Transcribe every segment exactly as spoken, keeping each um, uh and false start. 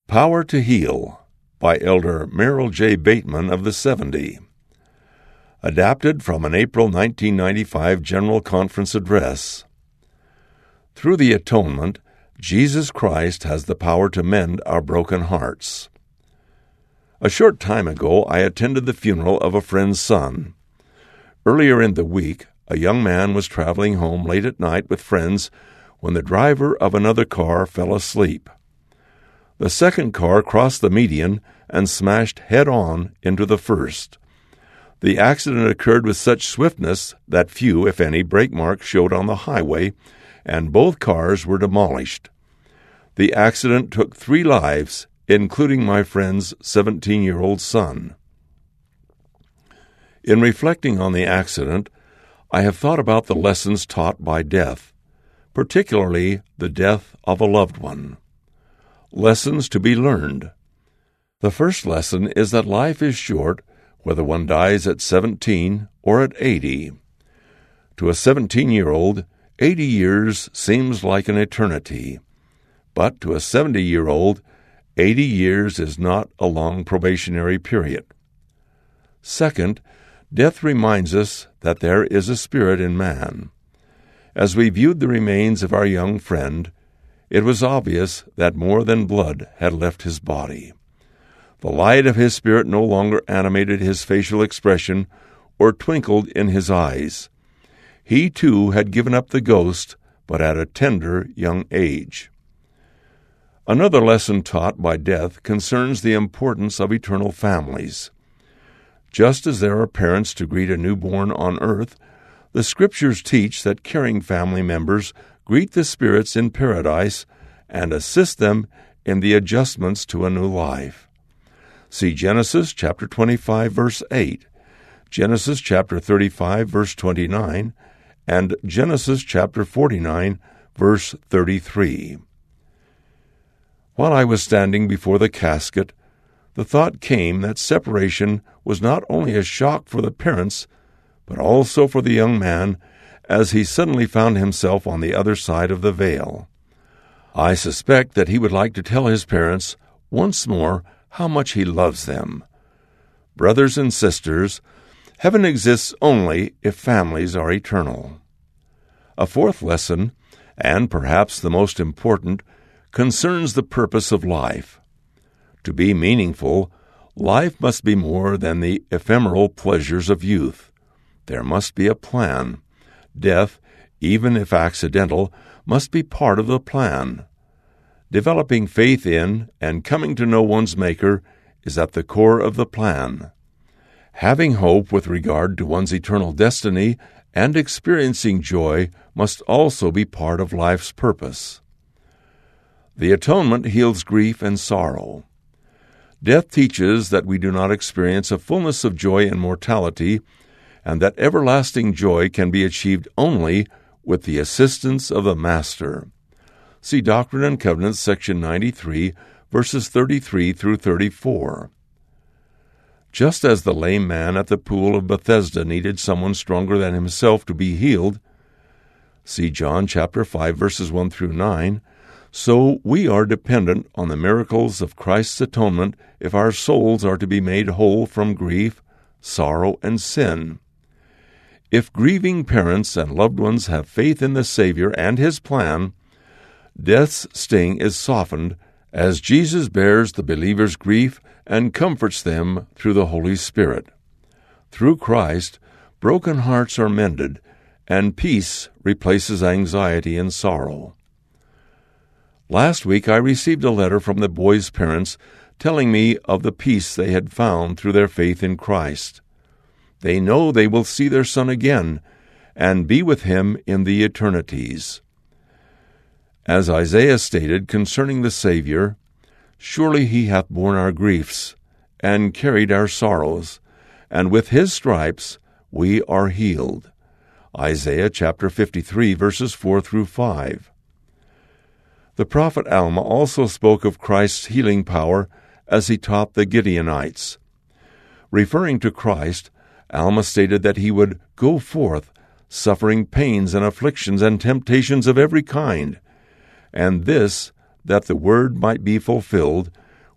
Power to Heal by Elder Merrill J. Bateman of the seventy. Adapted from an April nineteen ninety-five General Conference address. Through the atonement, Jesus Christ has the power to mend our broken hearts. A short time ago, I attended the funeral of a friend's son. Earlier in the week, a young man was traveling home late at night with friends when the driver of another car fell asleep. The second car crossed the median and smashed head-on into the first. The accident occurred with such swiftness that few, if any, brake marks showed on the highway, and both cars were demolished. The accident took three lives, including my friend's seventeen-year-old son. In reflecting on the accident, I have thought about the lessons taught by death, particularly the death of a loved one. Lessons to be learned. The first lesson is that life is short, whether one dies at seventeen or at eighty. To a seventeen-year-old, eighty years seems like an eternity. But to a seventy-year-old, eighty years is not a long probationary period. Second, death reminds us that there is a spirit in man. As we viewed the remains of our young friend, it was obvious that more than blood had left his body. The light of his spirit no longer animated his facial expression or twinkled in his eyes. He, too, had given up the ghost, but at a tender young age. Another lesson taught by death concerns the importance of eternal families. Just as there are parents to greet a newborn on earth, the Scriptures teach that caring family members greet the spirits in paradise and assist them in the adjustments to a new life. See Genesis chapter twenty-five, verse eight, Genesis chapter thirty-five, verse twenty-nine, and Genesis chapter forty-nine, verse thirty-three. While I was standing before the casket, the thought came that separation was not only a shock for the parents, but also for the young man, as he suddenly found himself on the other side of the veil. I suspect that he would like to tell his parents once more how much he loves them. Brothers and sisters, heaven exists only if families are eternal. A fourth lesson, and perhaps the most important, concerns the purpose of life. To be meaningful, life must be more than the ephemeral pleasures of youth. There must be a plan. Death, even if accidental, must be part of the plan. Developing faith in and coming to know one's Maker is at the core of the plan. Having hope with regard to one's eternal destiny and experiencing joy must also be part of life's purpose. The atonement heals grief and sorrow. Death teaches that we do not experience a fullness of joy in mortality, and that everlasting joy can be achieved only with the assistance of the Master. See Doctrine and Covenants, section ninety-three, verses thirty-three through thirty-four. Just as the lame man at the pool of Bethesda needed someone stronger than himself to be healed, see John chapter five, verses one through nine, so we are dependent on the miracles of Christ's atonement if our souls are to be made whole from grief, sorrow, and sin. If grieving parents and loved ones have faith in the Savior and His plan, death's sting is softened as Jesus bears the believer's grief and comforts them through the Holy Spirit. Through Christ, broken hearts are mended, and peace replaces anxiety and sorrow. Last week I received a letter from the boy's parents telling me of the peace they had found through their faith in Christ. They know they will see their son again and be with him in the eternities. As Isaiah stated concerning the Savior, "Surely he hath borne our griefs, and carried our sorrows, and with his stripes we are healed." Isaiah chapter fifty-three, verses four through five. The prophet Alma also spoke of Christ's healing power as he taught the Gideonites. Referring to Christ, Alma stated that he would go forth, suffering pains and afflictions and temptations of every kind, and this, that the word might be fulfilled,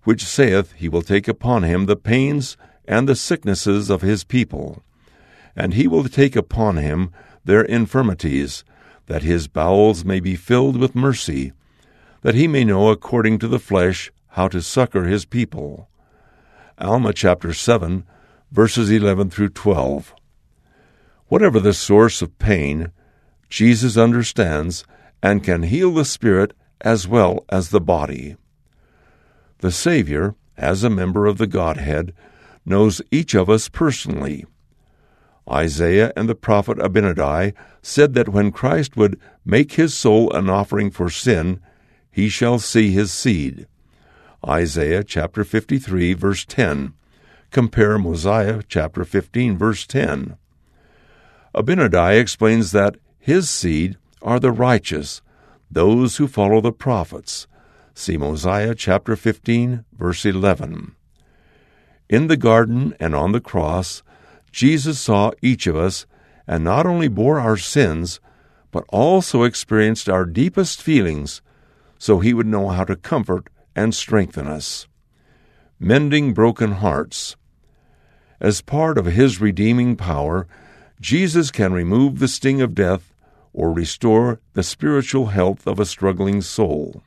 which saith he will take upon him the pains and the sicknesses of his people, and he will take upon him their infirmities, that his bowels may be filled with mercy, that he may know according to the flesh how to succor his people. Alma chapter seven, verses eleven through twelve. Whatever the source of pain, Jesus understands and can heal the spirit as well as the body. The Savior, as a member of the Godhead, knows each of us personally. Isaiah and the prophet Abinadi said that when Christ would make his soul an offering for sin, he shall see his seed. Isaiah chapter fifty-three, verse ten. Compare Mosiah chapter fifteen, verse ten. Abinadi explains that his seed are the righteous, those who follow the prophets. See Mosiah chapter fifteen, verse eleven. In the garden and on the cross, Jesus saw each of us and not only bore our sins, but also experienced our deepest feelings, so he would know how to comfort and strengthen us. Mending broken hearts. As part of his redeeming power, Jesus can remove the sting of death or restore the spiritual health of a struggling soul.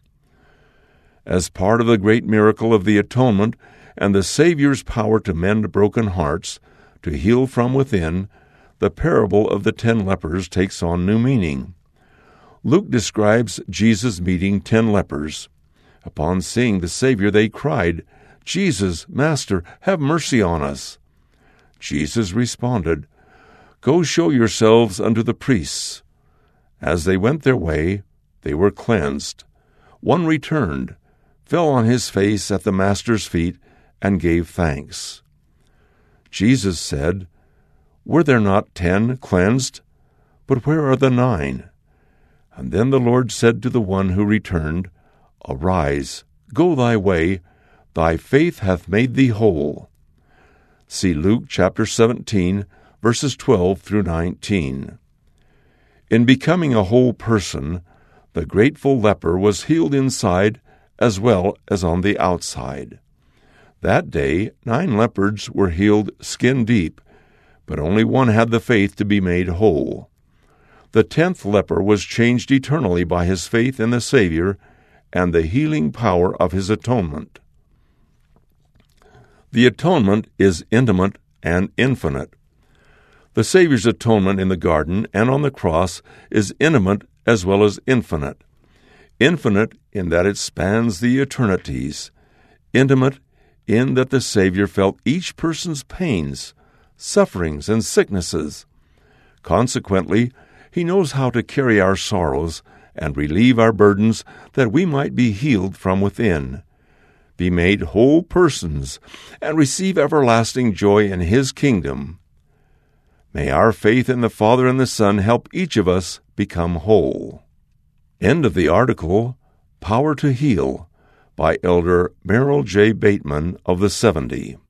As part of the great miracle of the atonement and the Savior's power to mend broken hearts, to heal from within, the parable of the ten lepers takes on new meaning. Luke describes Jesus meeting ten lepers. Upon seeing the Savior, they cried, "Jesus, Master, have mercy on us." Jesus responded, "Go show yourselves unto the priests." As they went their way, they were cleansed. One returned, fell on his face at the Master's feet, and gave thanks. Jesus said, "Were there not ten cleansed? But where are the nine?" And then the Lord said to the one who returned, "Arise, go thy way, thy faith hath made thee whole." See Luke chapter seventeen, verses twelve through nineteen. In becoming a whole person, the grateful leper was healed inside as well as on the outside. That day, nine lepers were healed skin deep, but only one had the faith to be made whole. The tenth leper was changed eternally by his faith in the Savior and the healing power of his atonement. The atonement is intimate and infinite. The Savior's atonement in the garden and on the cross is intimate as well as infinite. Infinite in that it spans the eternities. Intimate in that the Savior felt each person's pains, sufferings, and sicknesses. Consequently, he knows how to carry our sorrows and relieve our burdens that we might be healed from within, be made whole persons, and receive everlasting joy in his kingdom. May our faith in the Father and the Son help each of us become whole. End of the article, Power to Heal, by Elder Merrill J. Bateman of the seventy.